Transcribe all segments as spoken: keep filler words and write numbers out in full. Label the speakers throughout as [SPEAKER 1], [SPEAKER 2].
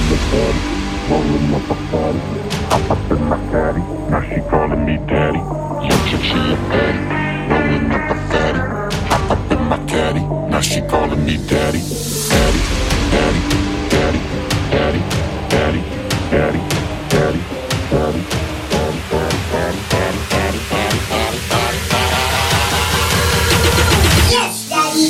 [SPEAKER 1] the party, rolling up a fatty. Hop up in my caddy, now she calling me daddy. Young chick, she a fatty, rolling up a fatty. Hop up in my caddy, now she calling me daddy. Daddy, daddy, daddy, daddy, daddy, daddy, daddy, daddy, daddy, daddy, daddy, daddy, daddy, daddy, daddy, daddy, daddy. Yes, daddy.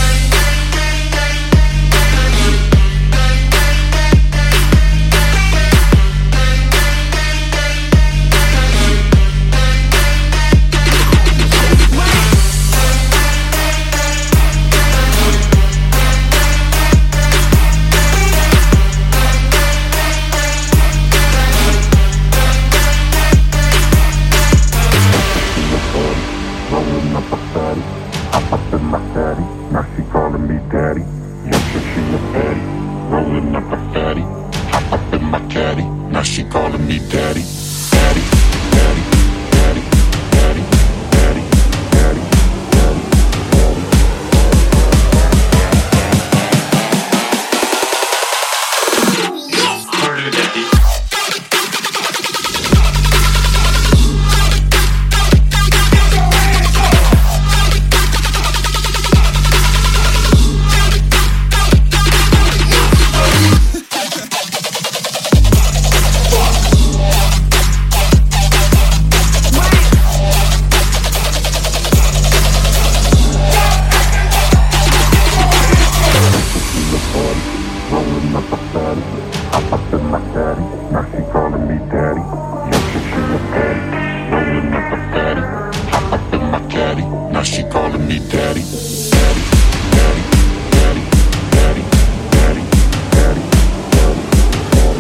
[SPEAKER 1] Hop up in my caddy, now she calling me daddy. Young chick, she a fatty, rolling up a fatty. Hop up in my caddy, now she calling me daddy. Daddy, daddy, daddy, daddy, daddy, daddy, daddy, daddy. Murder daddy. Rolling up a fatty, hop up in my caddy, now she calling me daddy. Young chick, she a fatty, rolling up a fatty. Hop up in my caddy, now she calling me daddy. Daddy, daddy, daddy, daddy, daddy, daddy, daddy, daddy.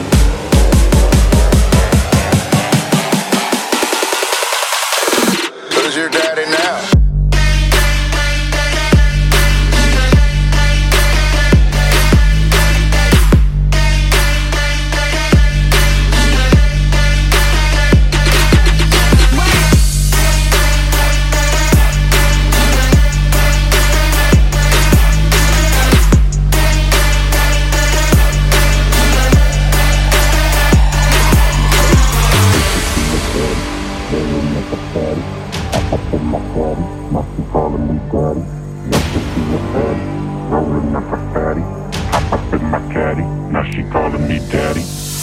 [SPEAKER 2] Who's your daddy now?
[SPEAKER 1] Rolling up a fatty, hop up in my caddy, now she calling me daddy. Young chick, she a fatty, rolling up a fatty. Hop up in my caddy, now she calling me daddy.